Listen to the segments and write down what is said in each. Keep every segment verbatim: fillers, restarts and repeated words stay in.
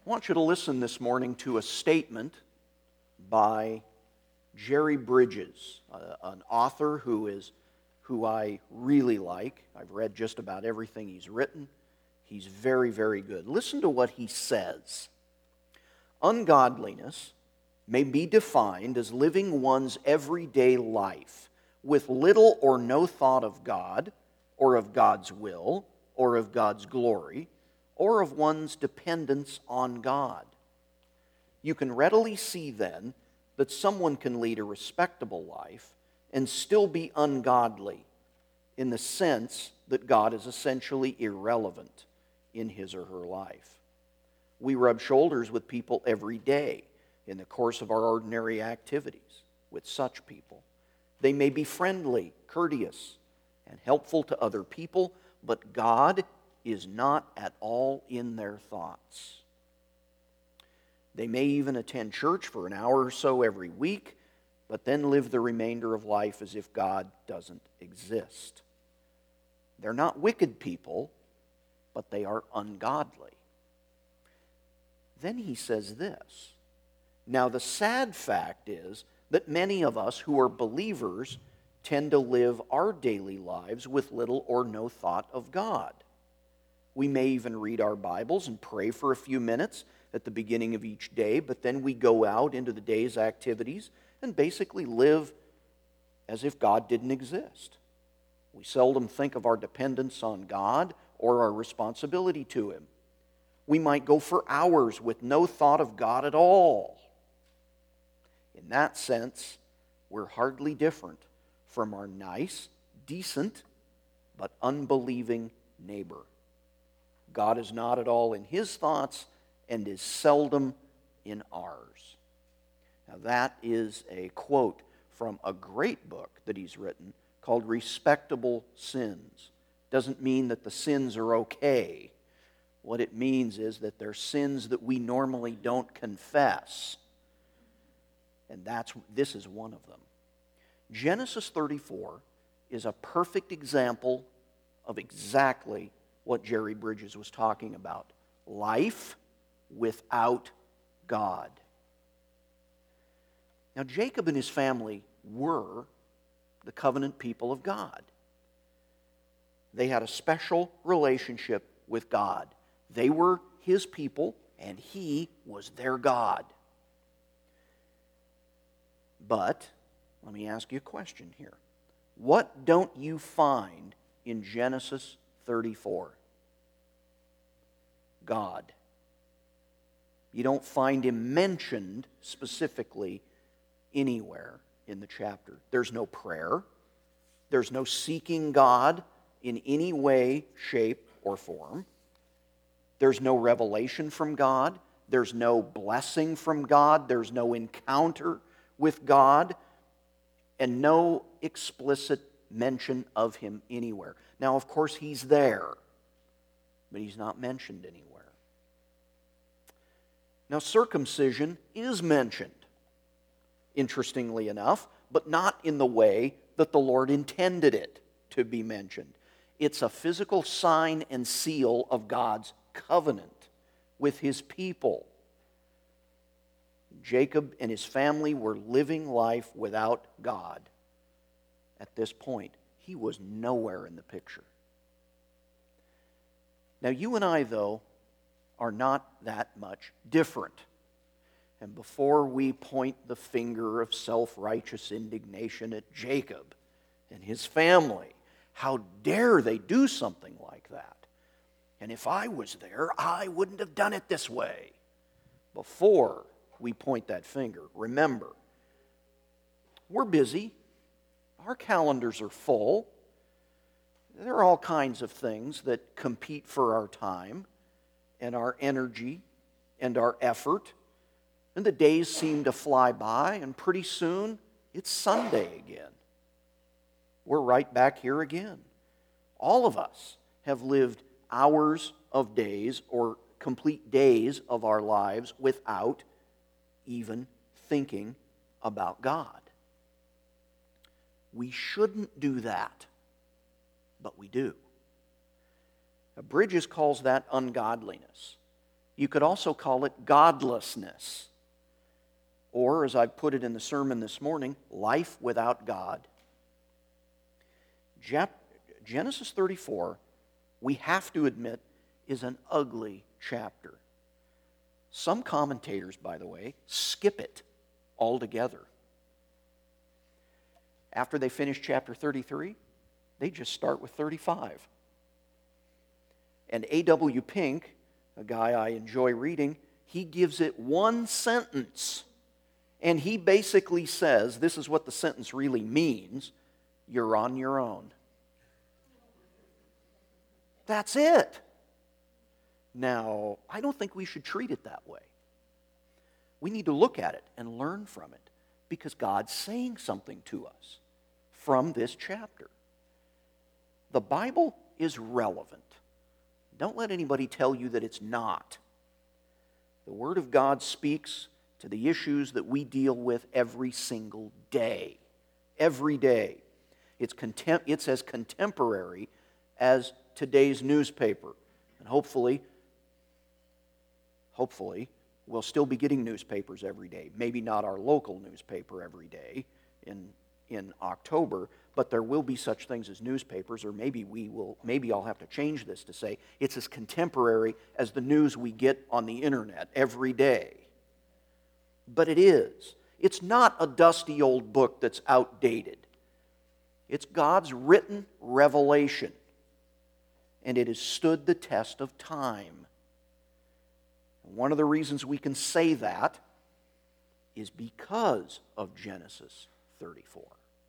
I want you to listen this morning to a statement by Jerry Bridges, uh, an author who is who I really like. I've read just about everything he's written. He's very, very good. Listen to what he says. Ungodliness may be defined as living one's everyday life with little or no thought of God, or of God's will, or of God's glory, or of one's dependence on God. You can readily see then that someone can lead a respectable life and still be ungodly, in the sense that God is essentially irrelevant in his or her life. We rub shoulders with people every day in the course of our ordinary activities with such people. They may be friendly, courteous, and helpful to other people, but God is not at all in their thoughts. They may even attend church for an hour or so every week, but then live the remainder of life as if God doesn't exist. They're not wicked people, but they are ungodly. Then he says this. Now, the sad fact is that many of us who are believers tend to live our daily lives with little or no thought of God. We may even read our Bibles and pray for a few minutes at the beginning of each day, but then we go out into the day's activities and basically live as if God didn't exist. We seldom think of our dependence on God or our responsibility to Him. We might go for hours with no thought of God at all. In that sense, we're hardly different from our nice, decent, but unbelieving neighbor. God is not at all in his thoughts and is seldom in ours. Now that is a quote from a great book that he's written called Respectable Sins. Doesn't mean that the sins are okay. What it means is that they're sins that we normally don't confess. And that's this is one of them. Genesis thirty-four is a perfect example of exactly what Jerry Bridges was talking about. Life without God. Now, Jacob and his family were the covenant people of God. They had a special relationship with God. They were his people, and he was their God. But, let me ask you a question here. What don't you find in Genesis thirty-four? God. You don't find him mentioned specifically anywhere in the chapter. There's no prayer. There's no seeking God in any way, shape, or form. There's no revelation from God. There's no blessing from God. There's no encounter with God. And no explicit mention of him anywhere. Now, of course, he's there, but he's not mentioned anywhere. Now, circumcision is mentioned, interestingly enough, but not in the way that the Lord intended it to be mentioned. It's a physical sign and seal of God's covenant with his people. Jacob and his family were living life without God. At this point, he was nowhere in the picture. Now, you and I, though, are not that much different. And before we point the finger of self-righteous indignation at Jacob and his family, how dare they do something like that? And if I was there, I wouldn't have done it this way. Before we point that finger, remember, we're busy. Our calendars are full. There are all kinds of things that compete for our time and our energy and our effort. And the days seem to fly by, and pretty soon it's Sunday again. We're right back here again. All of us have lived hours of days or complete days of our lives without even thinking about God. We shouldn't do that, but we do. Bridges calls that ungodliness. You could also call it godlessness. Or, as I put it in the sermon this morning, life without God. Genesis thirty-four, we have to admit, is an ugly chapter. Some commentators, by the way, skip it altogether. After they finish chapter thirty-three, they just start with thirty-five. And A W Pink, a guy I enjoy reading, he gives it one sentence. And he basically says, this is what the sentence really means: you're on your own. That's it. Now, I don't think we should treat it that way. We need to look at it and learn from it, because God's saying something to us from this chapter. The Bible is relevant. Don't let anybody tell you that it's not. The Word of God speaks to the issues that we deal with every single day. Every day. It's, contem- it's as contemporary as today's newspaper. And hopefully, hopefully, we'll still be getting newspapers every day. Maybe not our local newspaper every day in, in October, but there will be such things as newspapers, or maybe we will, maybe I'll have to change this to say it's as contemporary as the news we get on the internet every day. But it is. It's not a dusty old book that's outdated. It's God's written revelation, and it has stood the test of time. And one of the reasons we can say that is because of Genesis thirty-four.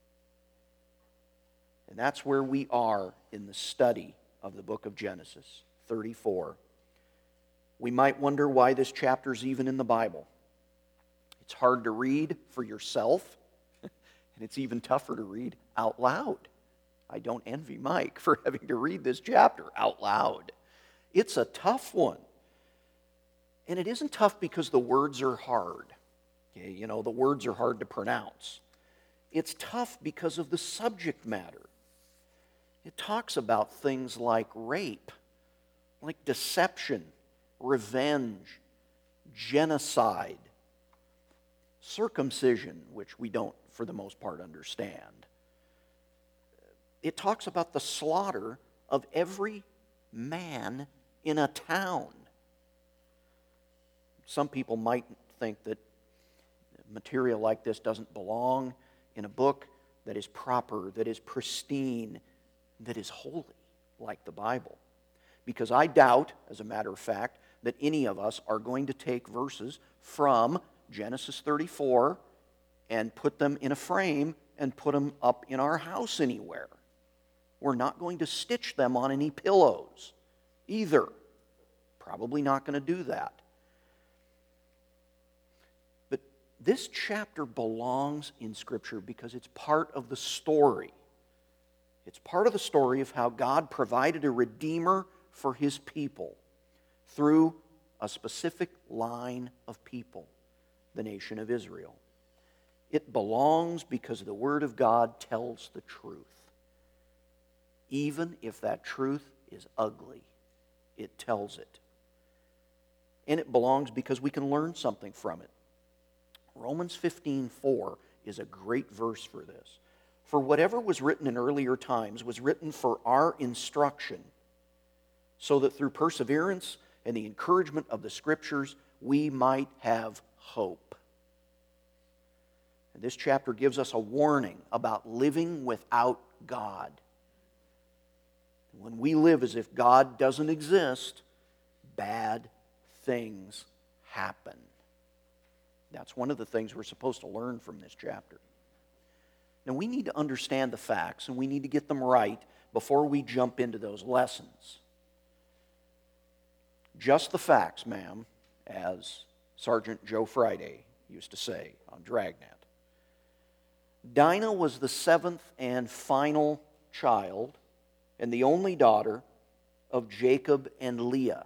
And that's where we are in the study of the book of Genesis thirty-four. We might wonder why this chapter is even in the Bible. It's hard to read for yourself, and it's even tougher to read out loud. I don't envy Mike for having to read this chapter out loud. It's a tough one. And it isn't tough because the words are hard. Okay, you know, the words are hard to pronounce. It's tough because of the subject matter. It talks about things like rape, like deception, revenge, genocide, circumcision, which we don't, for the most part, understand. It talks about the slaughter of every man in a town. Some people might think that material like this doesn't belong in a book that is proper, that is pristine, that is holy, like the Bible. Because I doubt, as a matter of fact, that any of us are going to take verses from Genesis thirty-four and put them in a frame and put them up in our house anywhere. We're not going to stitch them on any pillows either. Probably not going to do that. But this chapter belongs in Scripture because it's part of the story. It's part of the story of how God provided a Redeemer for His people through a specific line of people, the nation of Israel. It belongs because the Word of God tells the truth. Even if that truth is ugly, it tells it. And it belongs because we can learn something from it. Romans fifteen four is a great verse for this. For whatever was written in earlier times was written for our instruction, so that through perseverance and the encouragement of the Scriptures we might have hope. And this chapter gives us a warning about living without God. When we live as if God doesn't exist, bad things happen. That's one of the things we're supposed to learn from this chapter. Now, we need to understand the facts, and we need to get them right before we jump into those lessons. Just the facts, ma'am, as Sergeant Joe Friday used to say on Dragnet. Dinah was the seventh and final child and the only daughter of Jacob and Leah.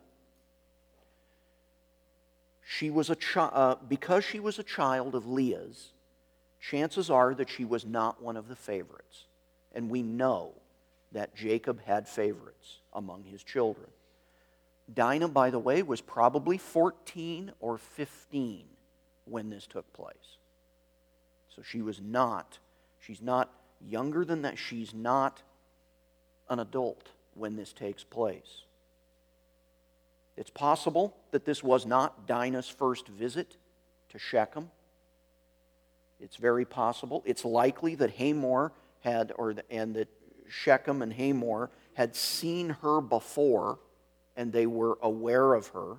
She was a chi- uh, because she was a child of Leah's, chances are that she was not one of the favorites. And we know that Jacob had favorites among his children. Dinah, by the way, was probably fourteen or fifteen when this took place. So she was not, she's not younger than that. She's not an adult when this takes place. It's possible that this was not Dinah's first visit to Shechem. It's very possible. It's likely that Hamor had, or and that Shechem and Hamor had seen her before, and they were aware of her.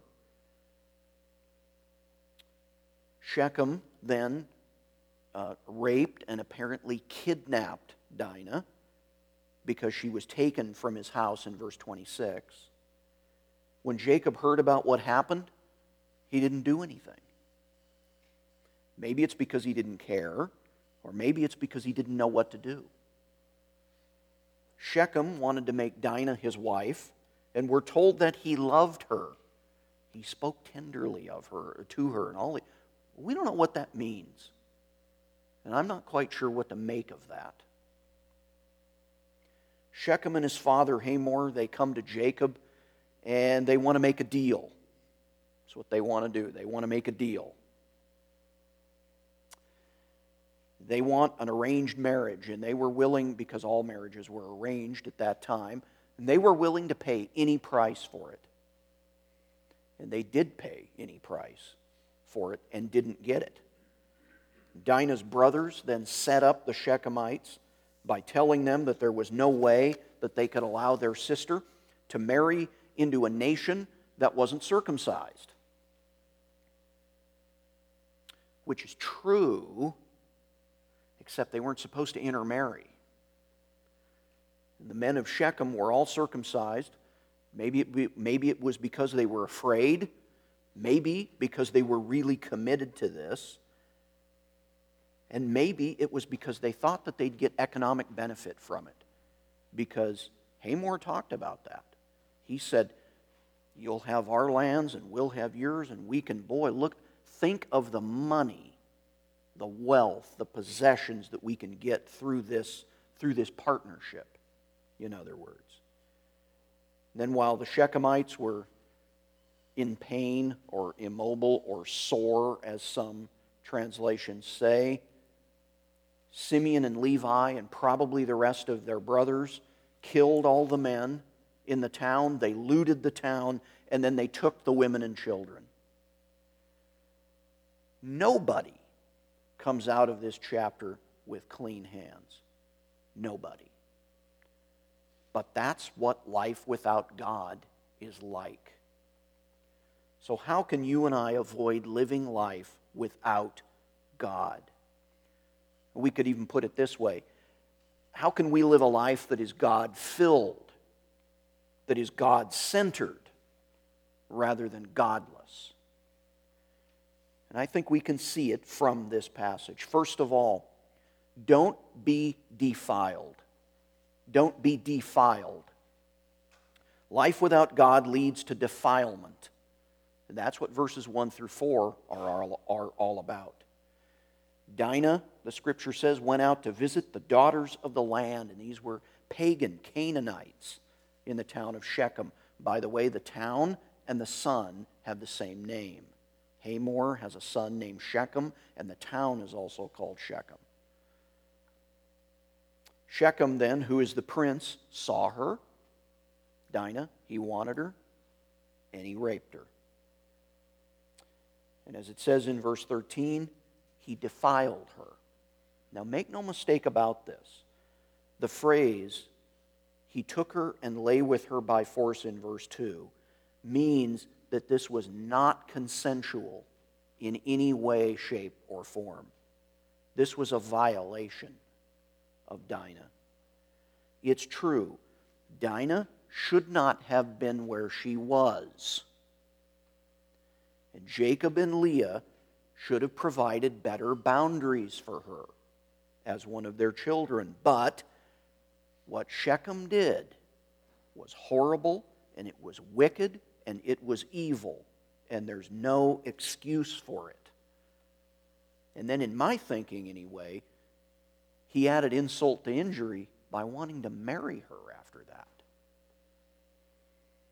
Shechem then uh, raped and apparently kidnapped Dinah because she was taken from his house in verse twenty-six. When Jacob heard about what happened, he didn't do anything. Maybe it's because he didn't care, or maybe it's because he didn't know what to do. Shechem wanted to make Dinah his wife, and we're told that he loved her. He spoke tenderly of her, to her, and all. We don't know what that means, and I'm not quite sure what to make of that. Shechem and his father Hamor, they come to Jacob, and they want to make a deal. That's what they want to do. They want to make a deal. They want an arranged marriage, and they were willing, because all marriages were arranged at that time, and they were willing to pay any price for it. And they did pay any price for it and didn't get it. Dinah's brothers then set up the Shechemites by telling them that there was no way that they could allow their sister to marry into a nation that wasn't circumcised. Which is true, except they weren't supposed to intermarry. The men of Shechem were all circumcised. Maybe it, be, maybe it was because they were afraid. Maybe because they were really committed to this. And maybe it was because they thought that they'd get economic benefit from it. Because Hamor talked about that. He said, you'll have our lands and we'll have yours, and we can, boy, look, think of the money, the wealth, the possessions that we can get through this, through this partnership, in other words. Then while the Shechemites were in pain or immobile or sore, as some translations say, Simeon and Levi and probably the rest of their brothers killed all the men in the town. They looted the town, and then they took the women and children. Nobody comes out of this chapter with clean hands. Nobody. But that's what life without God is like. So how can you and I avoid living life without God? We could even put it this way. How can we live a life that is God-filled, that is God-centered, rather than godless? And I think we can see it from this passage. First of all, don't be defiled. Don't be defiled. Life without God leads to defilement. And that's what verses one through four are all, are all about. Dinah, the scripture says, went out to visit the daughters of the land, and these were pagan Canaanites in the town of Shechem. By the way, the town and the son have the same name. Hamor has a son named Shechem, and the town is also called Shechem. Shechem then, who is the prince, saw her, Dinah, he wanted her, and he raped her. And as it says in verse thirteen, he defiled her. Now make no mistake about this. The phrase, he took her and lay with her by force in verse two, means that this was not consensual in any way, shape, or form. This was a violation of Dinah. It's true, Dinah should not have been where she was. And Jacob and Leah should have provided better boundaries for her as one of their children. But what Shechem did was horrible, and it was wicked, and it was evil, and there's no excuse for it. And then in my thinking anyway, he added insult to injury by wanting to marry her after that.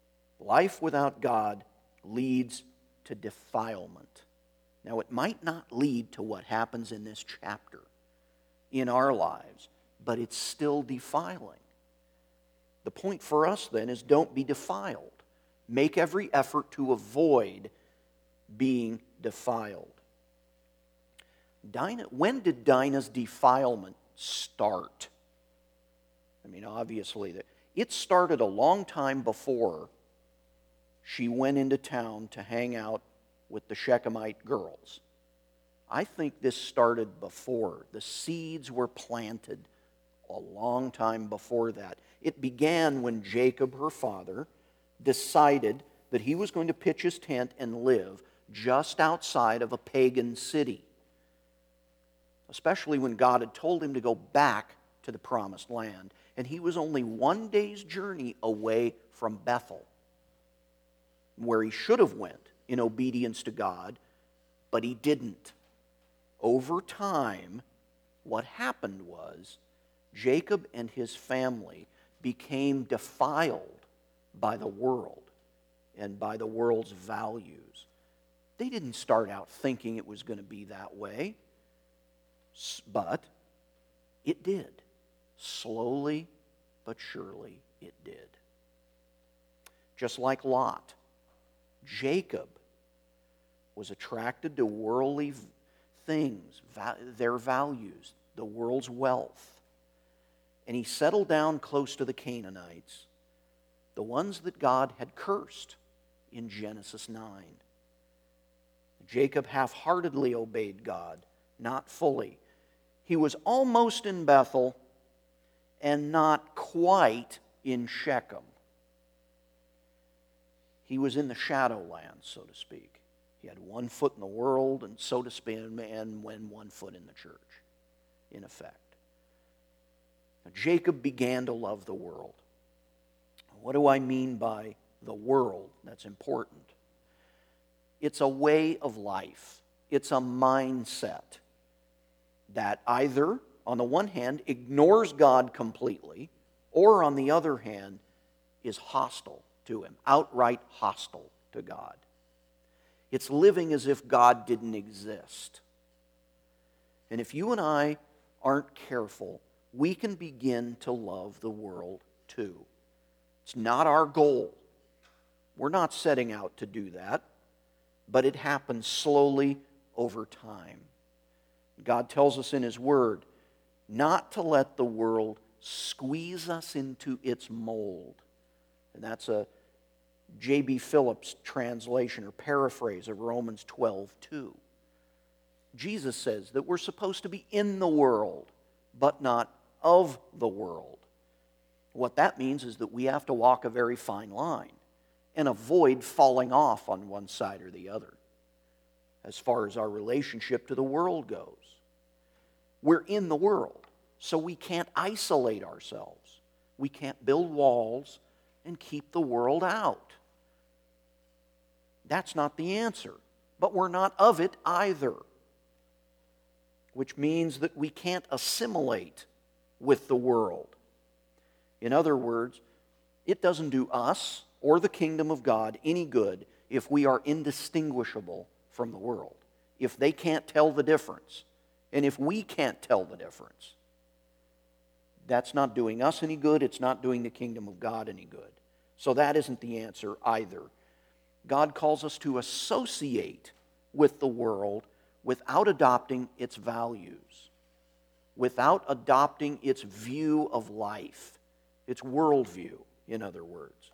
Life without God leads to defilement. Now, it might not lead to what happens in this chapter in our lives, but it's still defiling. The point for us then is don't be defiled. Make every effort to avoid being defiled. Dinah, when did Dinah's defilement start? I mean, obviously, it started a long time before she went into town to hang out with the Shechemite girls. I think this started before. The seeds were planted a long time before that. It began when Jacob, her father, decided that he was going to pitch his tent and live just outside of a pagan city, especially when God had told him to go back to the promised land. And he was only one day's journey away from Bethel, where he should have went in obedience to God, but he didn't. Over time, what happened was Jacob and his family became defiled by the world and by the world's values. They didn't start out thinking it was going to be that way, but it did. Slowly but surely it did. Just like Lot, Jacob was attracted to worldly things, their values, the world's wealth. And he settled down close to the Canaanites, the ones that God had cursed in Genesis nine. Jacob half-heartedly obeyed God, not fully. He was almost in Bethel and not quite in Shechem. He was in the shadowlands, so to speak. He had one foot in the world, and so to speak, and when one foot in the church, in effect. Now, Jacob began to love the world. What do I mean by the world? That's important. It's a way of life. It's a mindset that either, on the one hand, ignores God completely, or on the other hand, is hostile to Him, outright hostile to God. It's living as if God didn't exist. And if you and I aren't careful, we can begin to love the world too. It's not our goal. We're not setting out to do that, but it happens slowly over time. God tells us in His Word not to let the world squeeze us into its mold. And that's a J B Phillips translation or paraphrase of Romans twelve two. Jesus says that we're supposed to be in the world, but not of the world. What that means is that we have to walk a very fine line and avoid falling off on one side or the other as far as our relationship to the world goes. We're in the world, so we can't isolate ourselves. We can't build walls and keep the world out. That's not the answer, but we're not of it either, which means that we can't assimilate with the world. In other words, it doesn't do us or the kingdom of God any good if we are indistinguishable from the world, if they can't tell the difference, and if we can't tell the difference. That's not doing us any good. It's not doing the kingdom of God any good. So that isn't the answer either. God calls us to associate with the world without adopting its values, without adopting its view of life, its worldview, in other words.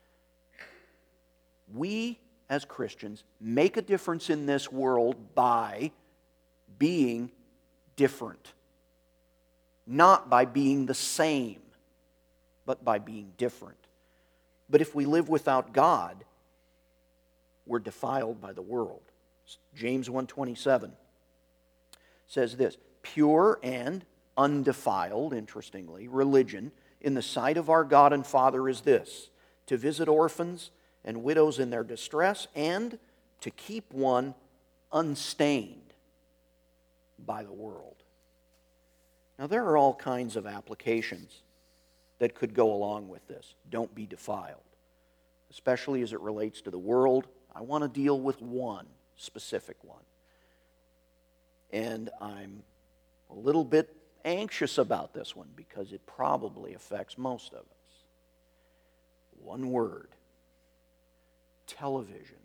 We, as Christians, make a difference in this world by being different. Not by being the same, but by being different. But if we live without God, we're defiled by the world. James one twenty-seven says this, pure and undefiled, interestingly, religion in the sight of our God and Father is this, to visit orphans and widows in their distress and to keep one unstained by the world. Now, there are all kinds of applications that could go along with this. Don't be defiled. especially as it relates to the world. I want to deal with one specific one. And I'm a little bit anxious about this one because it probably affects most of us. One word: television.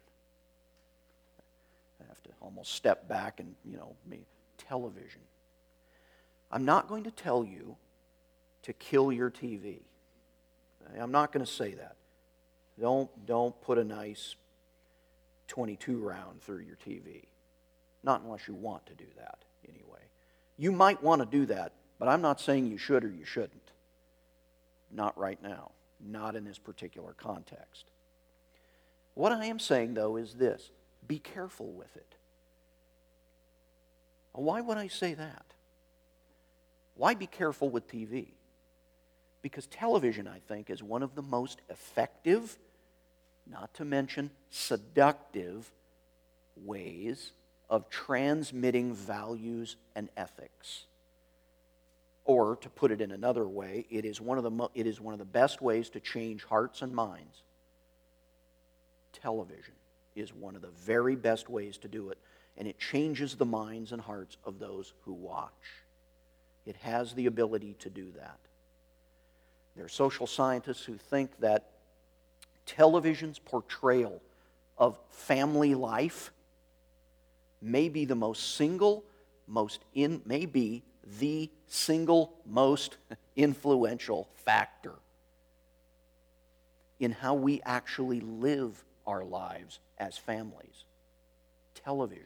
I have to almost step back and, you know, me, television. I'm not going to tell you to kill your T V. I'm not going to say that. Don't, don't put a nice twenty-two round through your T V. Not unless you want to do that, anyway. You might want to do that, but I'm not saying you should or you shouldn't. Not right now. Not in this particular context. What I am saying, though, is this: be careful with it. Why would I say that? Why be careful with T V? Because television, I think, is one of the most effective, not to mention seductive, ways of transmitting values and ethics. Or, to put it in another way, it is one of the mo- it is one of the best ways to change hearts and minds. Television is one of the very best ways to do it, and it changes the minds and hearts of those who watch. It has the ability to do that. There are social scientists who think that television's portrayal of family life may be the most single, most in, may be the single most influential factor in how we actually live our lives as families. Television.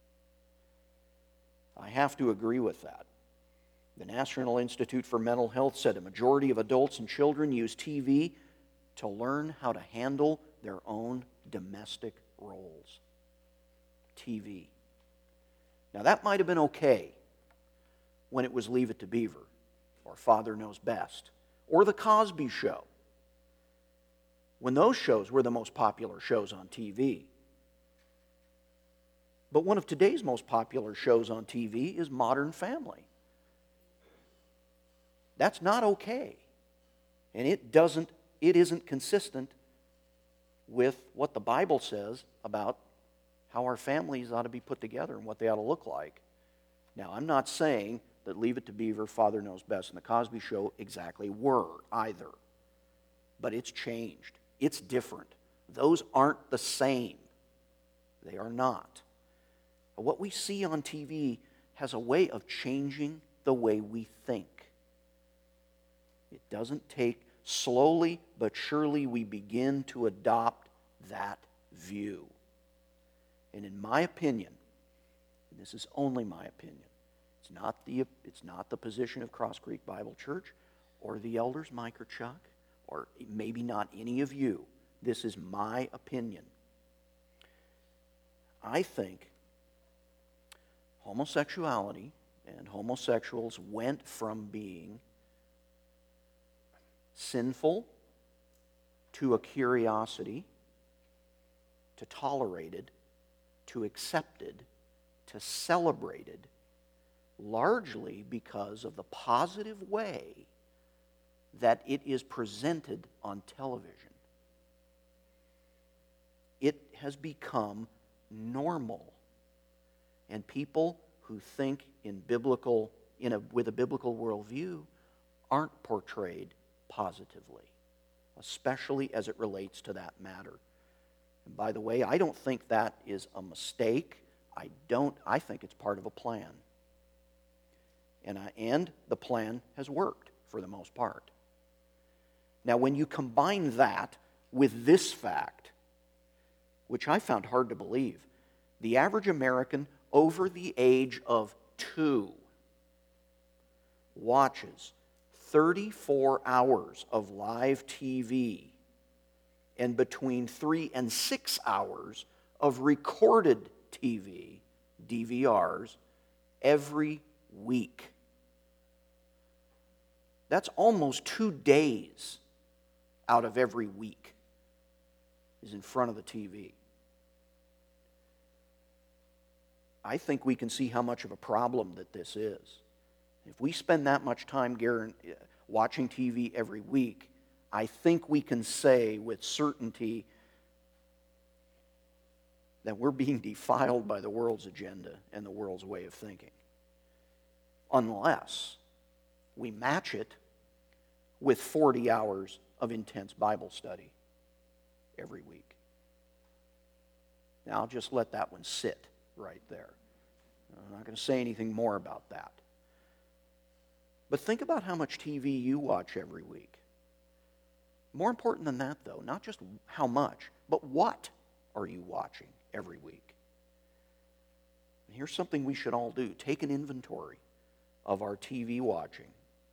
I have to agree with that. The National Institute for Mental Health said a majority of adults and children use T V to learn how to handle their own domestic roles. T V. Now, that might have been okay when it was Leave It to Beaver, or Father Knows Best, or The Cosby Show, when those shows were the most popular shows on T V. But one of today's most popular shows on T V is Modern Family. That's not okay. And it doesn't, it isn't consistent with what the Bible says about how our families ought to be put together and what they ought to look like. Now, I'm not saying that Leave It to Beaver, Father Knows Best, and The Cosby Show exactly were either. But it's changed. It's different. Those aren't the same. They are not. But what we see on T V has a way of changing the way we think. It doesn't take, slowly but surely we begin to adopt that view. And in my opinion, and this is only my opinion, it's not the, it's not the position of Cross Creek Bible Church or the elders, Mike or Chuck, or maybe not any of you. This is my opinion. I think homosexuality and homosexuals went from being sinful to a curiosity to tolerated to accepted to celebrated, largely because of the positive way that it is presented on television. It has become normal. And people who think in biblical, in a, with a biblical worldview aren't portrayed positively, especially as it relates to that matter. And by the way, I don't think that is a mistake. I don't. I think it's part of a plan. And, I, and the plan has worked for the most part. Now, when you combine that with this fact, which I found hard to believe, the average American over the age of two watches thirty-four hours of live T V and between three and six hours of recorded T V, D V Rs, every week. That's almost two days out of every week is in front of the T V. I think we can see how much of a problem that this is. If we spend that much time watching T V every week, I think we can say with certainty that we're being defiled by the world's agenda and the world's way of thinking, unless we match it with forty hours of intense Bible study every week. Now, I'll just let that one sit right there. I'm not going to say anything more about that. But think about how much T V you watch every week. More important than that, though, not just how much, but what are you watching every week? And here's something we should all do. Take an inventory of our T V watching.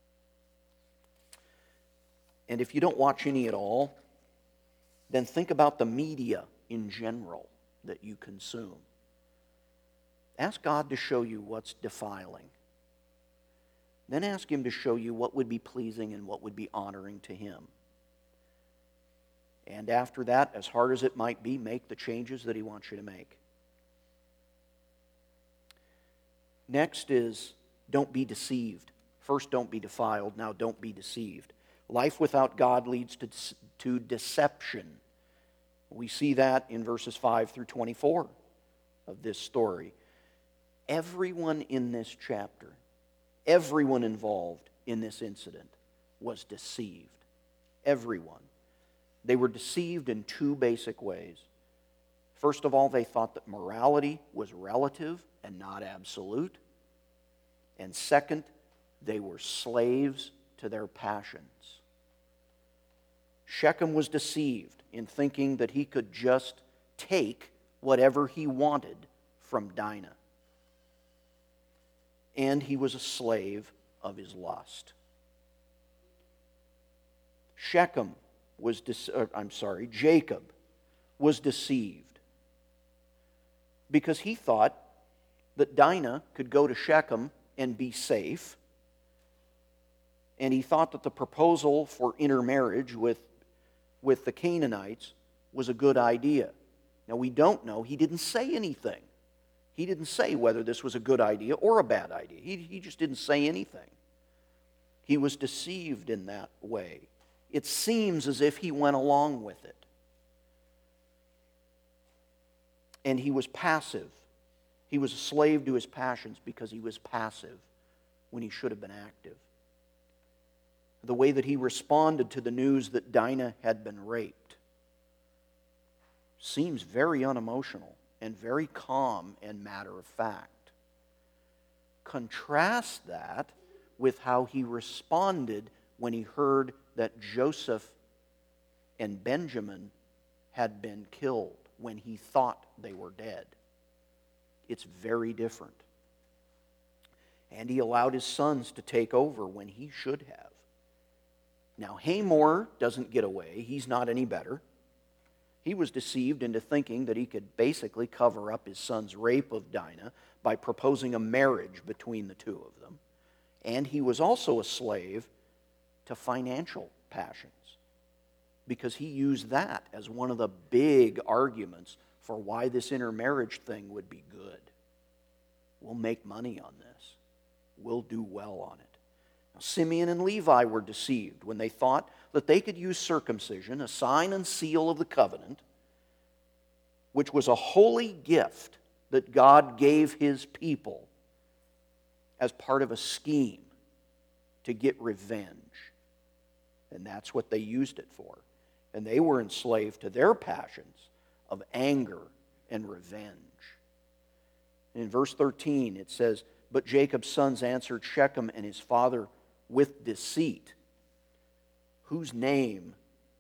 And if you don't watch any at all, then think about the media in general that you consume. Ask God to show you what's defiling. Then ask Him to show you what would be pleasing and what would be honoring to Him. And after that, as hard as it might be, make the changes that He wants you to make. Next is, don't be deceived. First, don't be defiled. Now, don't be deceived. Life without God leads to, to deception. We see that in verses five through twenty-four of this story. Everyone in this chapter, everyone involved in this incident was deceived. Everyone. They were deceived in two basic ways. First of all, they thought that morality was relative and not absolute. And second, they were slaves to their passions. Shechem was deceived in thinking that he could just take whatever he wanted from Dinah. And he was a slave of his lust. Shechem was, de- uh, I'm sorry, Jacob was deceived because he thought that Dinah could go to Shechem and be safe. And he thought that the proposal for intermarriage with, with the Canaanites was a good idea. Now, we don't know. He didn't say anything. He didn't say whether this was a good idea or a bad idea. He, he just didn't say anything. He was deceived in that way. It seems as if he went along with it. And he was passive. He was a slave to his passions because he was passive when he should have been active. The way that he responded to the news that Dinah had been raped seems very unemotional and very calm and matter of fact. Contrast that with how he responded when he heard that Joseph and Benjamin had been killed, when he thought they were dead. It's very different. And he allowed his sons to take over when he should have. Now, Hamor doesn't get away. He's not any better. He was deceived into thinking that he could basically cover up his son's rape of Dinah by proposing a marriage between the two of them. And he was also a slave to financial passions because he used that as one of the big arguments for why this intermarriage thing would be good. We'll make money on this. We'll do well on it. Now, Simeon and Levi were deceived when they thought that they could use circumcision, a sign and seal of the covenant, which was a holy gift that God gave His people as part of a scheme to get revenge. And that's what they used it for. And they were enslaved to their passions of anger and revenge. In verse thirteen it says, "But Jacob's sons answered Shechem and his father with deceit," whose name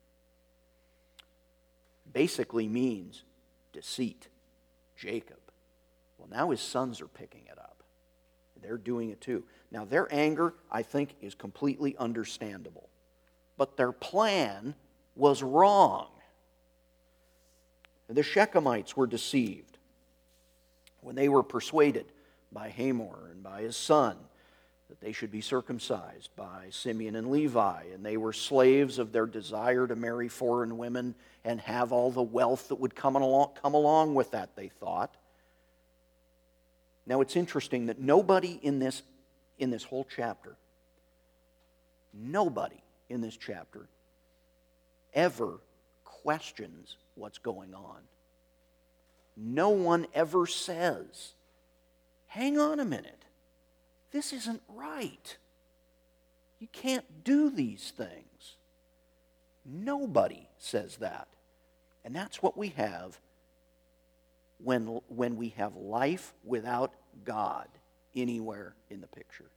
basically means deceit, Jacob. Well, now his sons are picking it up. They're doing it too. Now, their anger, I think, is completely understandable. But their plan was wrong. The Shechemites were deceived when they were persuaded by Hamor and by his son that they should be circumcised by Simeon and Levi, and they were slaves of their desire to marry foreign women and have all the wealth that would come along, come along with that, they thought. Now, it's interesting that nobody in this, in this whole chapter, nobody in this chapter ever questions what's going on. No one ever says, hang on a minute, this isn't right. You can't do these things. Nobody says that. And that's what we have when, when we have life without God anywhere in the picture.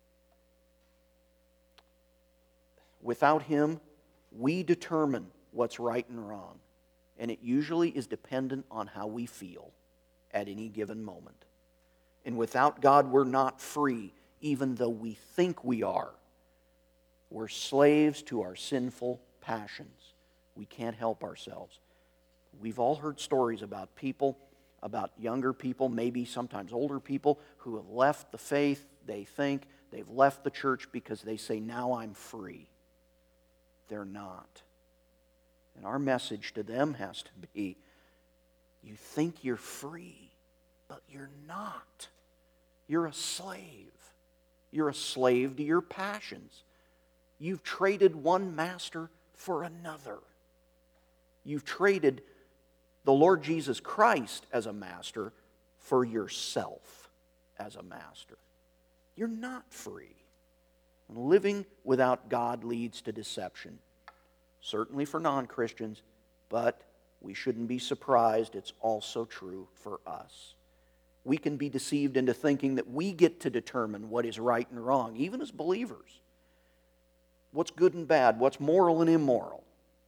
Without Him, we determine what's right and wrong. And it usually is dependent on how we feel at any given moment. And without God, we're not free, even though we think we are. We're slaves to our sinful passions. We can't help ourselves. We've all heard stories about people, about younger people, maybe sometimes older people, who have left the faith. They think they've left the church because they say, now I'm free. They're not. And our message to them has to be, you think you're free, but you're not. You're a slave. You're a slave to your passions. You've traded one master for another. You've traded the Lord Jesus Christ as a master for yourself as a master. You're not free. And living without God leads to deception. Certainly for non-Christians, but we shouldn't be surprised it's also true for us. We can be deceived into thinking that we get to determine what is right and wrong, even as believers. What's good and bad, what's moral and immoral.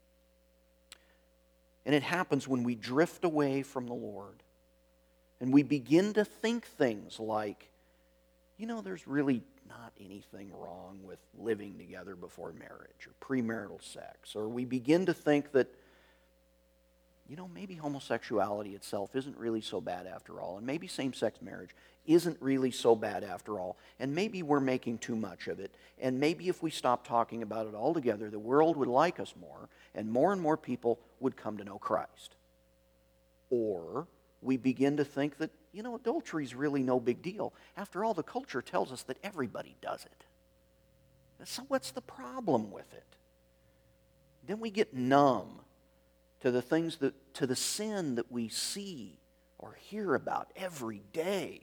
And it happens when we drift away from the Lord. And we begin to think things like, you know, there's really not anything wrong with living together before marriage or premarital sex. Or we begin to think that, you know, maybe homosexuality itself isn't really so bad after all. And maybe same-sex marriage isn't really so bad after all. And maybe we're making too much of it. And maybe if we stop talking about it altogether, the world would like us more. And more and more people would come to know Christ. Or we begin to think that, you know, adultery is really no big deal. After all, the culture tells us that everybody does it. So what's the problem with it? Then we get numb to the things that, to the sin that we see or hear about every day.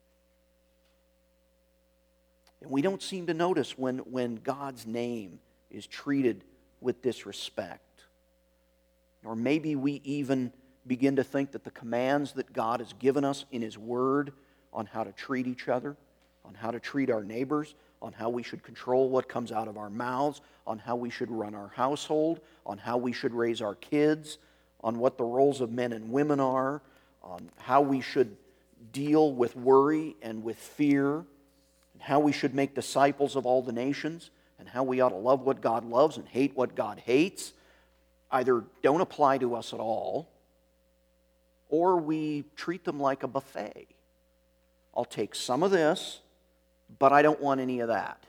And we don't seem to notice when, when God's name is treated with disrespect. Or maybe we even begin to think that the commands that God has given us in His Word on how to treat each other, on how to treat our neighbors, on how we should control what comes out of our mouths, on how we should run our household, on how we should raise our kids, on what the roles of men and women are, on how we should deal with worry and with fear, and how we should make disciples of all the nations, and how we ought to love what God loves and hate what God hates, either don't apply to us at all, or we treat them like a buffet. I'll take some of this, but I don't want any of that.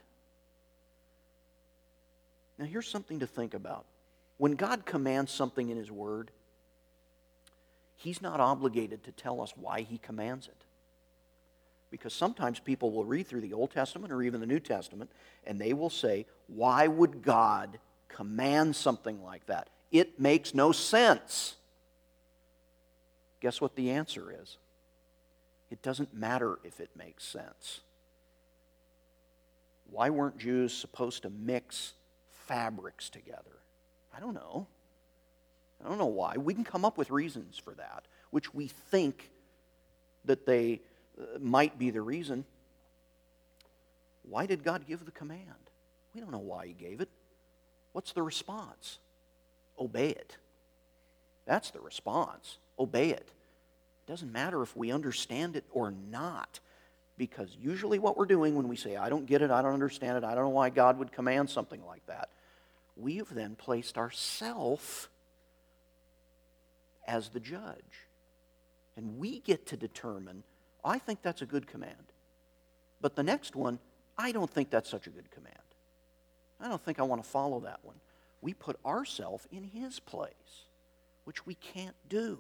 Now here's something to think about. When God commands something in His Word, He's not obligated to tell us why He commands it. Because sometimes people will read through the Old Testament or even the New Testament, and they will say, why would God command something like that? It makes no sense. Guess what the answer is? It doesn't matter if it makes sense. Why weren't Jews supposed to mix fabrics together? I don't know. I don't know why. We can come up with reasons for that, which we think that they uh, might be the reason. Why did God give the command? We don't know why He gave it. What's the response? Obey it. That's the response. Obey it. It doesn't matter if we understand it or not. Because usually what we're doing when we say, I don't get it, I don't understand it, I don't know why God would command something like that, we have then placed ourselves as the judge. And we get to determine, I think that's a good command. But the next one, I don't think that's such a good command. I don't think I want to follow that one. We put ourselves in His place, which we can't do.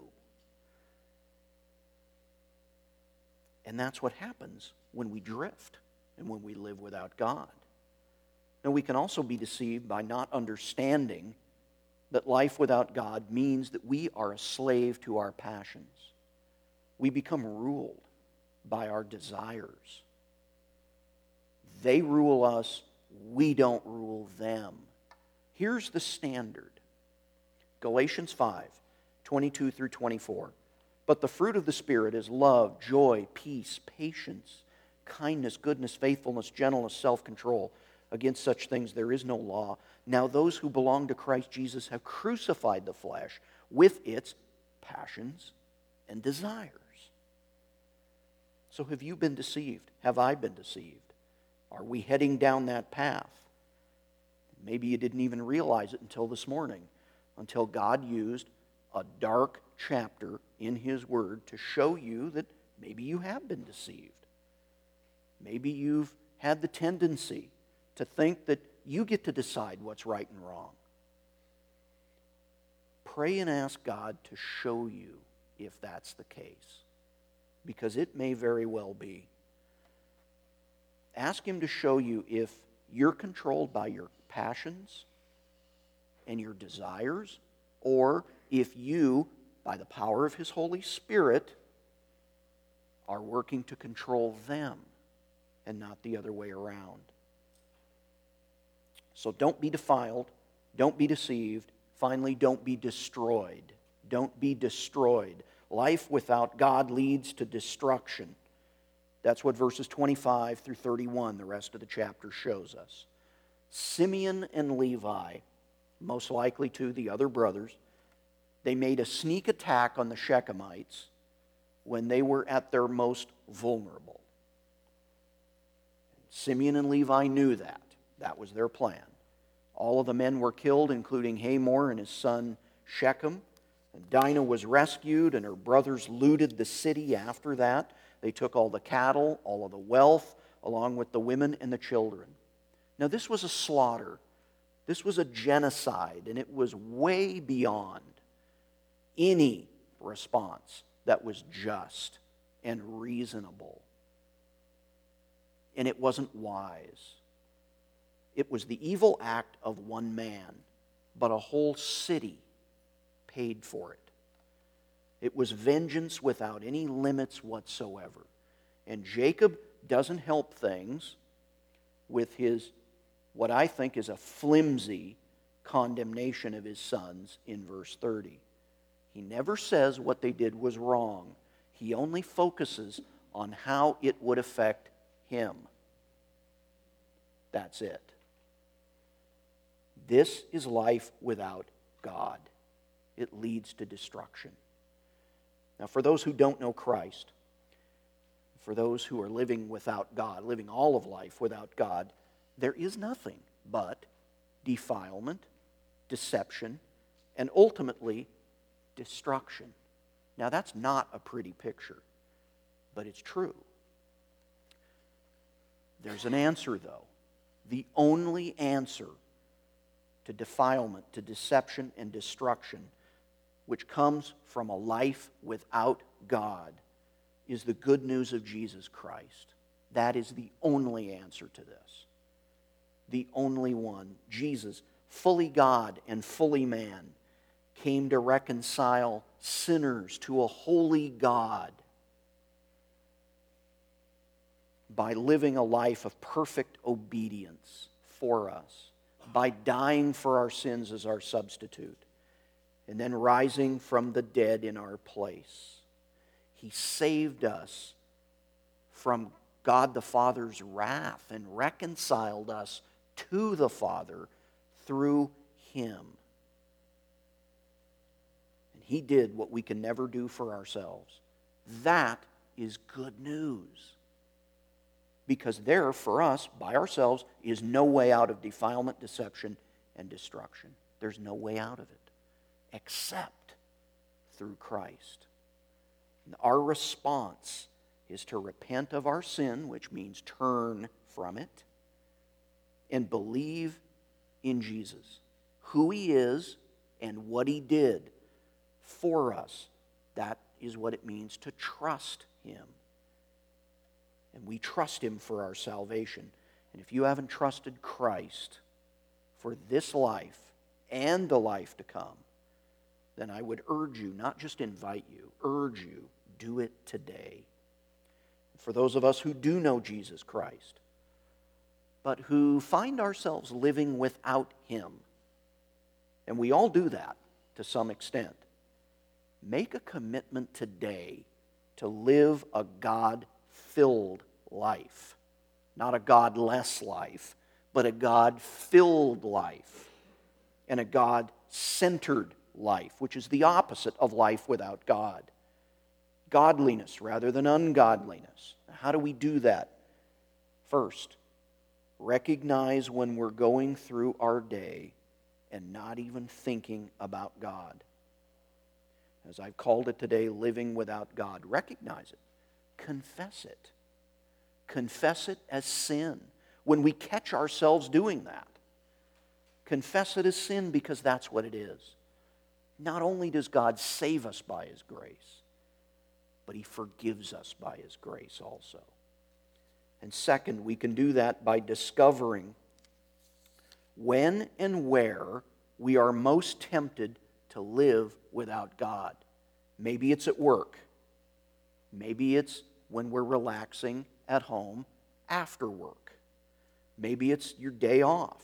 And that's what happens when we drift and when we live without God. And we can also be deceived by not understanding that life without God means that we are a slave to our passions. We become ruled by our desires. They rule us, we don't rule them. Here's the standard. Galatians five, twenty-two through twenty-four. But the fruit of the Spirit is love, joy, peace, patience, kindness, goodness, faithfulness, gentleness, self-control. Against such things there is no law. Now those who belong to Christ Jesus have crucified the flesh with its passions and desires. So have you been deceived? Have I been deceived? Are we heading down that path? Maybe you didn't even realize it until this morning, until God used a dark chapter in His Word to show you that maybe you have been deceived. Maybe you've had the tendency to think that you get to decide what's right and wrong. Pray and ask God to show you if that's the case, because it may very well be. Ask Him to show you if you're controlled by your passions and your desires, or if you, by the power of His Holy Spirit, are working to control them and not the other way around. So don't be defiled. Don't be deceived. Finally, don't be destroyed. Don't be destroyed. Life without God leads to destruction. That's what verses twenty-five through thirty-one, the rest of the chapter, shows us. Simeon and Levi, most likely to the other brothers, they made a sneak attack on the Shechemites when they were at their most vulnerable. Simeon and Levi knew that. That was their plan. All of the men were killed, including Hamor and his son Shechem. And Dinah was rescued, and her brothers looted the city after that. They took all the cattle, all of the wealth, along with the women and the children. Now, this was a slaughter. This was a genocide, and it was way beyond any response that was just and reasonable. And it wasn't wise. It was the evil act of one man, but a whole city paid for it. It was vengeance without any limits whatsoever. And Jacob doesn't help things with his, what I think is a flimsy condemnation of his sons in verse thirty. He never says what they did was wrong. He only focuses on how it would affect him. That's it. This is life without God. It leads to destruction. Now, for those who don't know Christ, for those who are living without God, living all of life without God, there is nothing but defilement, deception, and ultimately destruction. Now, that's not a pretty picture, but it's true. There's an answer, though. The only answer to defilement, to deception, and destruction, which comes from a life without God, is the good news of Jesus Christ. That is the only answer to this. The only one. Jesus, fully God and fully man, came to reconcile sinners to a holy God by living a life of perfect obedience for us, by dying for our sins as our substitute, and then rising from the dead in our place. He saved us from God the Father's wrath and reconciled us to the Father through Him. And He did what we can never do for ourselves. That is good news. Because there, for us, by ourselves, is no way out of defilement, deception, and destruction. There's no way out of it, except through Christ. And our response is to repent of our sin, which means turn from it, and believe in Jesus, who He is and what He did for us. That is what it means to trust Him. And we trust Him for our salvation. And if you haven't trusted Christ for this life and the life to come, then I would urge you, not just invite you, urge you, do it today. For those of us who do know Jesus Christ, but who find ourselves living without Him, and we all do that to some extent, make a commitment today to live a God-filled life. Not a God-less life, but a God-filled life. And a God-centered life, which is the opposite of life without God. Godliness rather than ungodliness. How do we do that? First, recognize when we're going through our day and not even thinking about God. As I've called it today, living without God. Recognize it. Confess it. Confess it as sin when we catch ourselves doing that. Confess it as sin because that's what it is. Not only does God save us by His grace, but He forgives us by His grace also. And second, we can do that by discovering when and where we are most tempted to live without God. Maybe it's at work. Maybe it's when we're relaxing at home after work. Maybe it's your day off.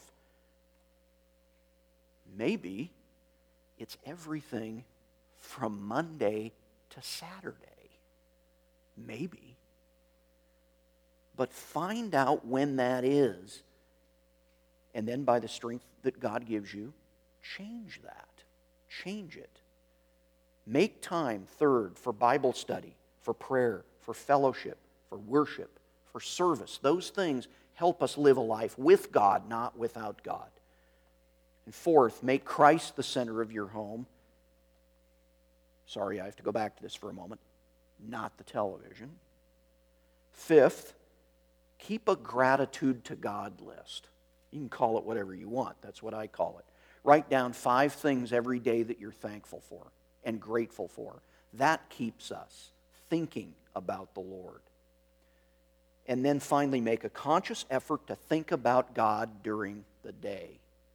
Maybe it's everything from Monday to Saturday. Maybe. But find out when that is, and then by the strength that God gives you, change that. Change it. Make time, third, for Bible study, for prayer, for fellowship, for worship, for service. Those things help us live a life with God, not without God. And fourth, make Christ the center of your home. Sorry, I have to go back to this for a moment. Not the television. Fifth, keep a gratitude to God list. You can call it whatever you want. That's what I call it. Write down five things every day that you're thankful for and grateful for. That keeps us thinking about the Lord. And then finally, make a conscious effort to think about God during the day.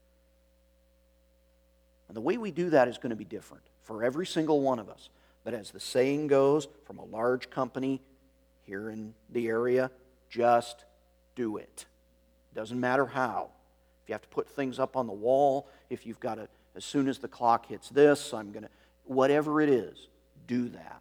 And the way we do that is going to be different for every single one of us. But as the saying goes, from a large company here in the area, just do it. Doesn't matter how. If you have to put things up on the wall, if you've got to, as soon as the clock hits this, I'm going to, whatever it is, do that.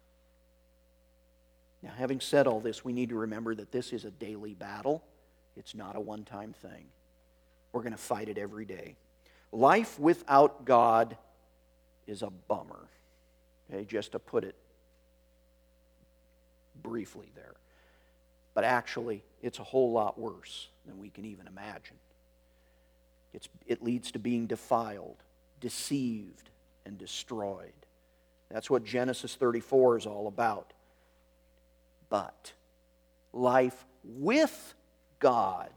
Now, having said all this, we need to remember that this is a daily battle. It's not a one-time thing. We're going to fight it every day. Life without God is a bummer. Okay, just to put it briefly there. But actually, it's a whole lot worse than we can even imagine. It's, it leads to being defiled, deceived, and destroyed. That's what Genesis thirty-four is all about. But life with God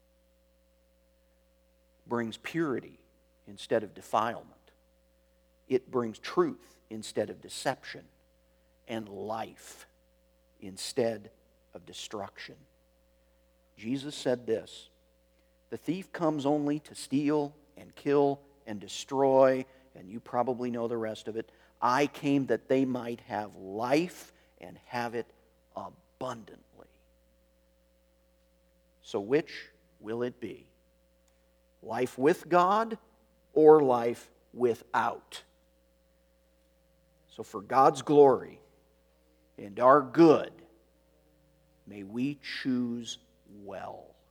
brings purity instead of defilement. It brings truth instead of deception, and life instead of destruction. Jesus said this, "The thief comes only to steal and kill and destroy," and you probably know the rest of it. "I came that they might have life and have it abundantly." So which will it be? Life with God or life without? So for God's glory and our good, may we choose well.